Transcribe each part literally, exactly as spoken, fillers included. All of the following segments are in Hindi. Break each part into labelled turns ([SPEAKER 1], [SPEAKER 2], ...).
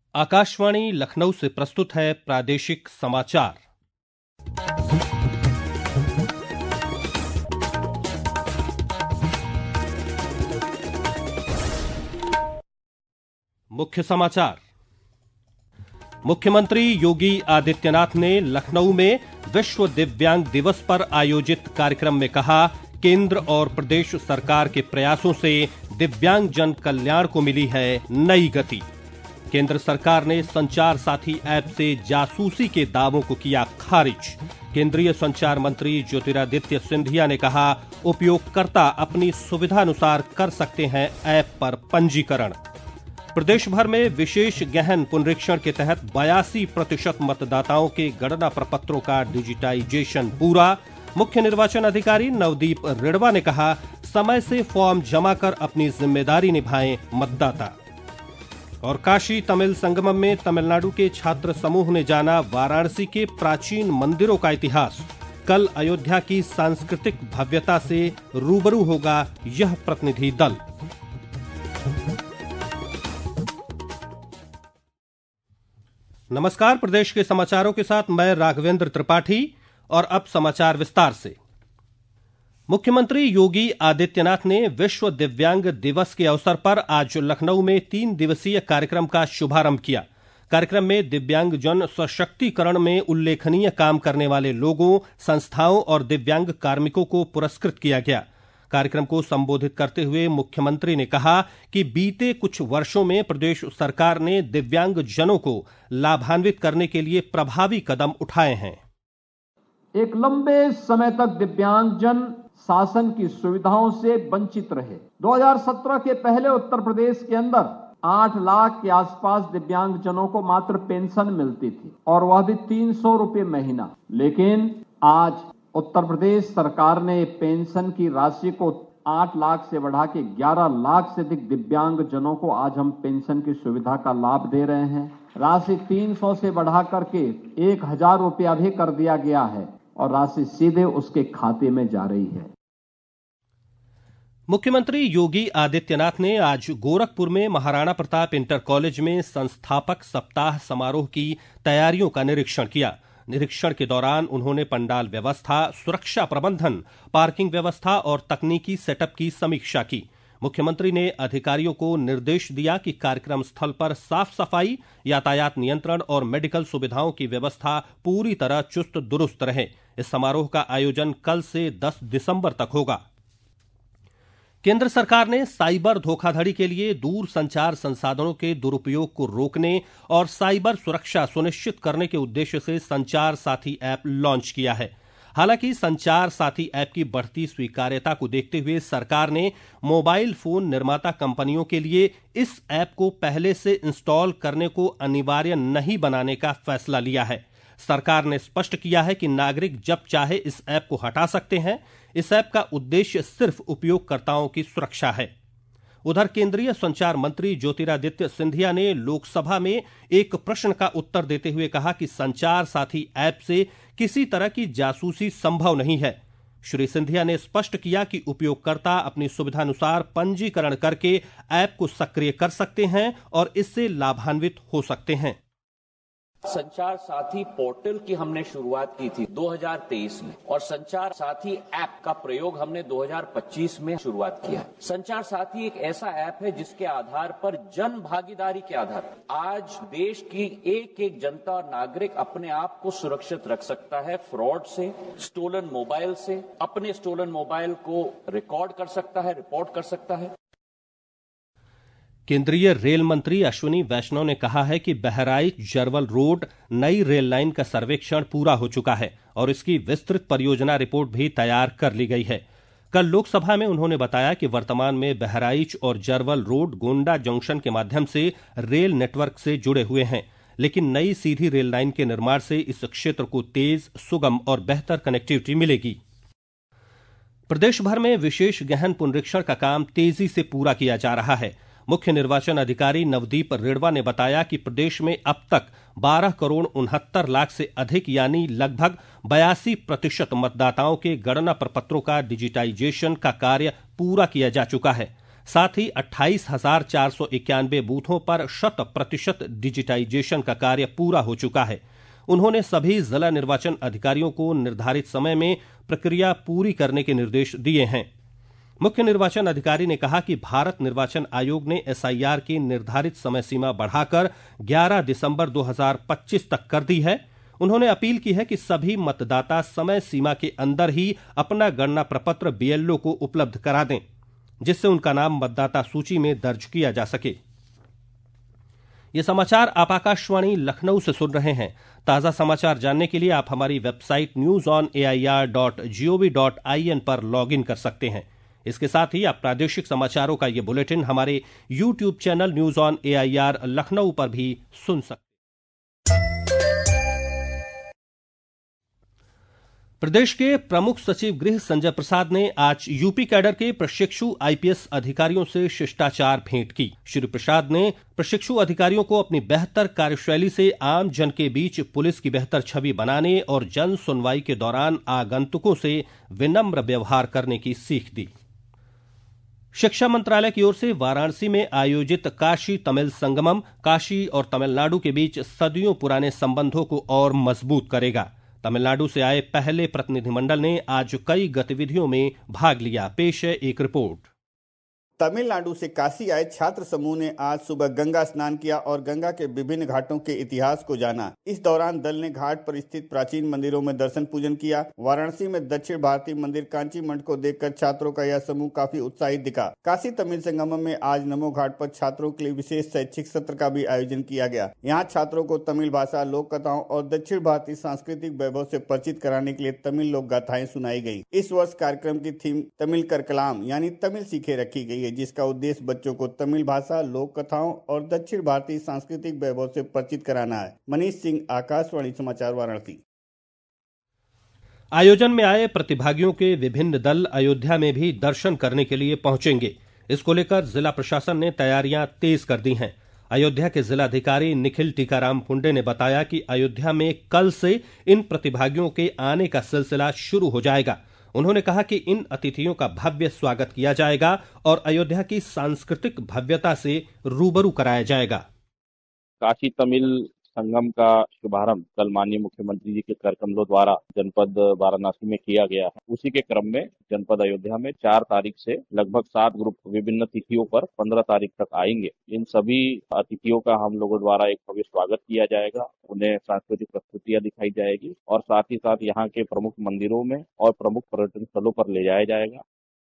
[SPEAKER 1] आकाशवाणी लखनऊ से प्रस्तुत है प्रादेशिक समाचार। मुख्य समाचार। मुख्यमंत्री योगी आदित्यनाथ ने लखनऊ में विश्व दिव्यांग दिवस पर आयोजित कार्यक्रम में कहा, केंद्र और प्रदेश सरकार के प्रयासों से दिव्यांग जन कल्याण को मिली है नई गति। केंद्र सरकार ने संचार साथी ऐप से जासूसी के दावों को किया खारिज। केंद्रीय संचार मंत्री ज्योतिरादित्य सिंधिया ने कहा, उपयोगकर्ता अपनी सुविधानुसार कर सकते हैं ऐप पर पंजीकरण। प्रदेश भर में विशेष गहन पुनरीक्षण के तहत बयासी प्रतिशत मतदाताओं के गणना प्रपत्रों का डिजिटाइजेशन पूरा। मुख्य निर्वाचन अधिकारी नवदीप रिड़वा ने कहा, समय से फॉर्म जमा कर अपनी जिम्मेदारी निभाएं मतदाता। और काशी तमिल संगमम में तमिलनाडु के छात्र समूह ने जाना वाराणसी के प्राचीन मंदिरों का इतिहास। कल अयोध्या की सांस्कृतिक भव्यता से रूबरू होगा यह प्रतिनिधि दल। नमस्कार, प्रदेश के समाचारों के साथ मैं राघवेंद्र त्रिपाठी। और अब समाचार विस्तार से। मुख्यमंत्री योगी आदित्यनाथ ने विश्व दिव्यांग दिवस के अवसर पर आज लखनऊ में तीन दिवसीय कार्यक्रम का शुभारंभ किया। कार्यक्रम में दिव्यांग जन सशक्तिकरण में उल्लेखनीय काम करने वाले लोगों, संस्थाओं और दिव्यांग कार्मिकों को पुरस्कृत किया गया। कार्यक्रम को संबोधित करते हुए मुख्यमंत्री ने कहा कि बीते कुछ वर्षों में प्रदेश सरकार ने दिव्यांग जनों को लाभान्वित करने के लिए प्रभावी कदम उठाए हैं।
[SPEAKER 2] एक लंबे समय तक दिव्यांगजन शासन की सुविधाओं से वंचित रहे। दो हज़ार सत्रह के पहले उत्तर प्रदेश के अंदर आठ लाख के आसपास दिव्यांगजनों को मात्र पेंशन मिलती थी और वह भी तीन सौ रुपये महीना। लेकिन आज उत्तर प्रदेश सरकार ने पेंशन की राशि को आठ लाख से बढ़ा के ग्यारह लाख से अधिक दिव्यांग जनों को आज हम पेंशन की सुविधा का लाभ दे रहे हैं। राशि तीन सौ से बढ़ा करके एक हजार रुपया भी कर दिया गया है और राशि सीधे उसके खाते में जा रही है।
[SPEAKER 1] मुख्यमंत्री योगी आदित्यनाथ ने आज गोरखपुर में महाराणा प्रताप इंटर कॉलेज में संस्थापक सप्ताह समारोह की तैयारियों का निरीक्षण किया। निरीक्षण के दौरान उन्होंने पंडाल व्यवस्था, सुरक्षा प्रबंधन, पार्किंग व्यवस्था और तकनीकी सेटअप की समीक्षा की। मुख्यमंत्री ने अधिकारियों को निर्देश दिया कि कार्यक्रम स्थल पर साफ सफाई, यातायात नियंत्रण और मेडिकल सुविधाओं की व्यवस्था पूरी तरह चुस्त दुरुस्त रहे। इस समारोह का आयोजन कल से दस दिसंबर तक होगा। केंद्र सरकार ने साइबर धोखाधड़ी के लिए दूर संचार संसाधनों के दुरुपयोग को रोकने और साइबर सुरक्षा सुनिश्चित करने के उद्देश्य से संचार साथी ऐप लॉन्च किया है। हालांकि संचार साथी ऐप की बढ़ती स्वीकार्यता को देखते हुए सरकार ने मोबाइल फोन निर्माता कंपनियों के लिए इस ऐप को पहले से इंस्टॉल करने को अनिवार्य नहीं बनाने का फैसला लिया है। सरकार ने स्पष्ट किया है कि नागरिक जब चाहे इस ऐप को हटा सकते हैं। इस ऐप का उद्देश्य सिर्फ उपयोगकर्ताओं की सुरक्षा है। उधर केंद्रीय संचार मंत्री ज्योतिरादित्य सिंधिया ने लोकसभा में एक प्रश्न का उत्तर देते हुए कहा कि संचार साथी ऐप से किसी तरह की जासूसी संभव नहीं है। श्री सिंधिया ने स्पष्ट किया कि उपयोगकर्ता अपनी सुविधानुसार पंजीकरण करके ऐप को सक्रिय कर सकते हैं और इससे लाभान्वित हो सकते हैं।
[SPEAKER 3] संचार साथी पोर्टल की हमने शुरुआत की थी दो हज़ार तेईस में और संचार साथी ऐप का प्रयोग हमने दो हज़ार पच्चीस में शुरुआत किया। संचार साथी एक ऐसा ऐप है जिसके आधार पर जन भागीदारी के आधार पर आज देश की एक एक जनता और नागरिक अपने आप को सुरक्षित रख सकता है फ्रॉड से, स्टोलन मोबाइल से, अपने स्टोलन मोबाइल को रिकॉर्ड कर सकता है, रिपोर्ट कर सकता है।
[SPEAKER 1] केंद्रीय रेल मंत्री अश्विनी वैष्णव ने कहा है कि बहराइच जरवल रोड नई रेल लाइन का सर्वेक्षण पूरा हो चुका है और इसकी विस्तृत परियोजना रिपोर्ट भी तैयार कर ली गई है। कल लोकसभा में उन्होंने बताया कि वर्तमान में बहराइच और जरवल रोड गोंडा जंक्शन के माध्यम से रेल नेटवर्क से जुड़े हुए हैं, लेकिन नई सीधी रेल लाइन के निर्माण से इस क्षेत्र को तेज, सुगम और बेहतर कनेक्टिविटी मिलेगी। प्रदेश भर में विशेष गहन पुनरीक्षण का काम तेजी से पूरा किया जा रहा है। मुख्य निर्वाचन अधिकारी नवदीप रिड़वा ने बताया कि प्रदेश में अब तक बारह करोड़ उनहत्तर लाख से अधिक यानी लगभग बयासी प्रतिशत मतदाताओं के गणना प्रपत्रों का डिजिटाइजेशन का कार्य पूरा किया जा चुका है। साथ ही अट्ठाईस हजार चार सौ इक्यानवे बूथों पर शत प्रतिशत डिजिटाइजेशन का कार्य पूरा हो चुका है। उन्होंने सभी जिला निर्वाचन अधिकारियों को निर्धारित समय में प्रक्रिया पूरी करने के निर्देश दिए हैं। मुख्य निर्वाचन अधिकारी ने कहा कि भारत निर्वाचन आयोग ने एसआईआर की निर्धारित समय सीमा बढ़ाकर ग्यारह दिसंबर दो हज़ार पच्चीस तक कर दी है। उन्होंने अपील की है कि सभी मतदाता समय सीमा के अंदर ही अपना गणना प्रपत्र बीएलओ को उपलब्ध करा दें, जिससे उनका नाम मतदाता सूची में दर्ज किया जा सके। ये समाचार आप आकाशवाणी लखनऊ से सुन रहे हैं। ताजा समाचार जानने के लिए आप हमारी website news on A I R dot G O V dot I N पर लॉग इन कर सकते हैं। इसके साथ ही आप प्रादेशिक समाचारों का ये बुलेटिन हमारे YouTube channel news on A I R Lucknow पर भी सुन सकते हैं। प्रदेश के प्रमुख सचिव गृह संजय प्रसाद ने आज यूपी कैडर के प्रशिक्षु आईपीएस अधिकारियों से शिष्टाचार भेंट की। श्री प्रसाद ने प्रशिक्षु अधिकारियों को अपनी बेहतर कार्यशैली से आम जन के बीच पुलिस की बेहतर छवि बनाने और जन सुनवाई के दौरान आगंतुकों से विनम्र व्यवहार करने की सीख दी। शिक्षा मंत्रालय की ओर से वाराणसी में आयोजित काशी तमिल संगमम काशी और तमिलनाडु के बीच सदियों पुराने संबंधों को और मजबूत करेगा। तमिलनाडु से आए पहले प्रतिनिधिमंडल ने आज कई गतिविधियों में भाग लिया। पेश है एक रिपोर्ट।
[SPEAKER 4] तमिलनाडु से काशी आए छात्र समूह ने आज सुबह गंगा स्नान किया और गंगा के विभिन्न घाटों के इतिहास को जाना। इस दौरान दल ने घाट पर स्थित प्राचीन मंदिरों में दर्शन पूजन किया। वाराणसी में दक्षिण भारतीय मंदिर कांची मठ को देखकर छात्रों का यह समूह काफी उत्साहित दिखा। काशी तमिल संगमम में आज नमो घाट पर छात्रों के लिए विशेष शैक्षिक सत्र का भी आयोजन किया गया। यहाँ छात्रों को तमिल भाषा, लोक कथाओं और दक्षिण भारतीय सांस्कृतिक वैभव से परिचित कराने के लिए तमिल लोक गाथाएं सुनाई गयी। इस वर्ष कार्यक्रम की थीम तमिल करकलाम यानी तमिल सीखे रखी गई है, जिसका उद्देश्य बच्चों को तमिल भाषा, लोक कथाओं और दक्षिण भारतीय सांस्कृतिक वैभव से परिचित कराना है। मनीष सिंह, आकाशवाणी समाचार, वाराणसी।
[SPEAKER 1] आयोजन में आए प्रतिभागियों के विभिन्न दल अयोध्या में भी दर्शन करने के लिए पहुंचेंगे। इसको लेकर जिला प्रशासन ने तैयारियां तेज कर दी हैं। अयोध्या के जिलाधिकारी निखिल टीकाराम पुंडे ने बताया कि अयोध्या में कल से इन प्रतिभागियों के आने का सिलसिला शुरू हो जाएगा। उन्होंने कहा कि इन अतिथियों का भव्य स्वागत किया जाएगा और अयोध्या की सांस्कृतिक भव्यता से रूबरू कराया जाएगा।
[SPEAKER 5] काशी तमिल संगम का शुभारंभ कल माननीय मुख्यमंत्री जी के कर कमलों द्वारा जनपद वाराणसी में किया गया है। उसी के क्रम में जनपद अयोध्या में चार तारीख से लगभग सात ग्रुप विभिन्न तिथियों पर पंद्रह तारीख तक आएंगे। इन सभी अतिथियों का हम लोगों द्वारा एक भव्य स्वागत किया जाएगा। उन्हें सांस्कृतिक प्रस्तुतियां दिखाई जाएगी और साथ ही साथ यहाँ के प्रमुख मंदिरों में और प्रमुख पर्यटन स्थलों पर ले जाया जाएगा।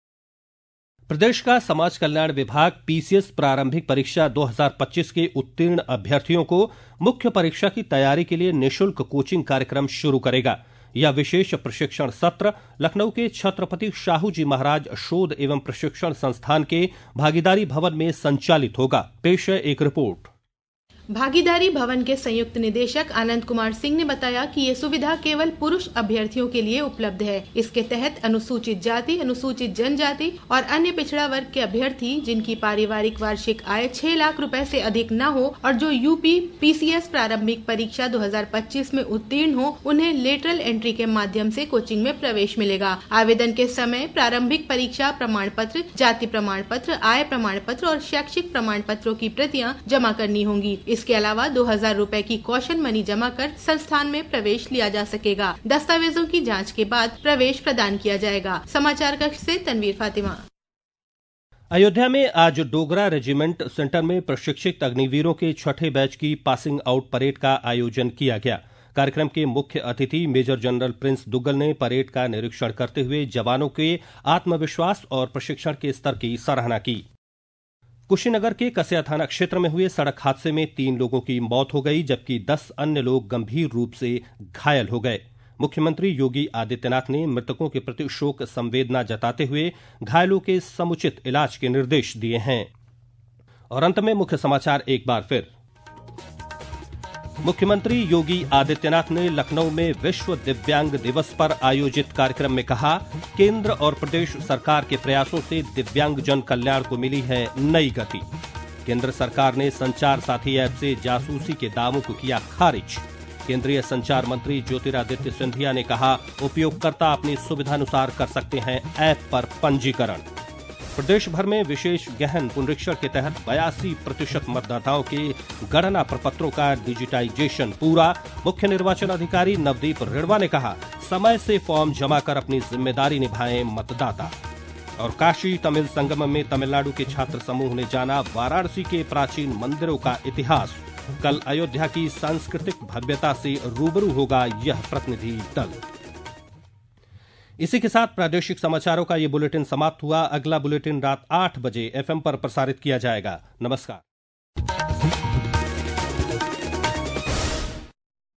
[SPEAKER 1] प्रदेश का समाज कल्याण विभाग पीसीएस प्रारंभिक परीक्षा दो हज़ार पच्चीस के उत्तीर्ण अभ्यर्थियों को मुख्य परीक्षा की तैयारी के लिए निःशुल्क कोचिंग कार्यक्रम शुरू करेगा। यह विशेष प्रशिक्षण सत्र लखनऊ के छत्रपति शाहू जी महाराज शोध एवं प्रशिक्षण संस्थान के भागीदारी भवन में संचालित होगा। पेश है एक रिपोर्ट।
[SPEAKER 6] भागीदारी भवन के संयुक्त निदेशक आनंद कुमार सिंह ने बताया कि ये सुविधा केवल पुरुष अभ्यर्थियों के लिए उपलब्ध है। इसके तहत अनुसूचित जाति, अनुसूचित जनजाति और अन्य पिछड़ा वर्ग के अभ्यर्थी जिनकी पारिवारिक वार्षिक आय छह लाख रुपए से अधिक न हो और जो यूपी पीसीएस प्रारंभिक परीक्षा दो हज़ार पच्चीस में उत्तीर्ण हो, उन्हें लेटरल एंट्री के माध्यम से कोचिंग में प्रवेश मिलेगा। आवेदन के समय प्रारंभिक परीक्षा प्रमाण पत्र, जाति प्रमाण पत्र, आय प्रमाण पत्र और शैक्षिक प्रमाण पत्रों की प्रतियां जमा करनी होंगी। इसके अलावा दो हजार रूपए की कौशन मनी जमा कर संस्थान में प्रवेश लिया जा सकेगा। दस्तावेजों की जांच के बाद प्रवेश प्रदान किया जाएगा। समाचार कक्ष से तनवीर फातिमा।
[SPEAKER 1] अयोध्या में आज डोगरा रेजिमेंट सेंटर में प्रशिक्षित अग्निवीरों के छठे बैच की पासिंग आउट परेड का आयोजन किया गया। कार्यक्रम के मुख्य अतिथि मेजर जनरल प्रिंस दुग्गल ने परेड का निरीक्षण करते हुए जवानों के आत्मविश्वास और प्रशिक्षण के स्तर की सराहना की। कुशीनगर के कसिया थाना क्षेत्र में हुए सड़क हादसे में तीन लोगों की मौत हो गई, जबकि दस अन्य लोग गंभीर रूप से घायल हो गए। मुख्यमंत्री योगी आदित्यनाथ ने मृतकों के प्रति शोक संवेदना जताते हुए घायलों के समुचित इलाज के निर्देश दिए हैं। और अंत में मुख्य समाचार एक बार फिर। मुख्यमंत्री योगी आदित्यनाथ ने लखनऊ में विश्व दिव्यांग दिवस पर आयोजित कार्यक्रम में कहा, केंद्र और प्रदेश सरकार के प्रयासों से दिव्यांग जन कल्याण को मिली है नई गति। केंद्र सरकार ने संचार साथी ऐप से जासूसी के दावों को किया खारिज। केंद्रीय संचार मंत्री ज्योतिरादित्य सिंधिया ने कहा, उपयोगकर्ता अपनी सुविधानुसार कर सकते हैं ऐप पर पंजीकरण। प्रदेश भर में विशेष गहन पुनरीक्षण के तहत बयासी प्रतिशत मतदाताओं के गणना प्रपत्रों का डिजिटाइजेशन पूरा। मुख्य निर्वाचन अधिकारी नवदीप रिड़वा ने कहा, समय से फॉर्म जमा कर अपनी जिम्मेदारी निभाएं मतदाता। और काशी तमिल संगम में तमिलनाडु के छात्र समूह ने जाना वाराणसी के प्राचीन मंदिरों का इतिहास। कल अयोध्या की सांस्कृतिक भव्यता से रूबरू होगा यह प्रतिनिधि दल। इसी के साथ प्रादेशिक समाचारों का ये बुलेटिन समाप्त हुआ। अगला बुलेटिन रात आठ बजे एफएम पर प्रसारित किया जाएगा। नमस्कार।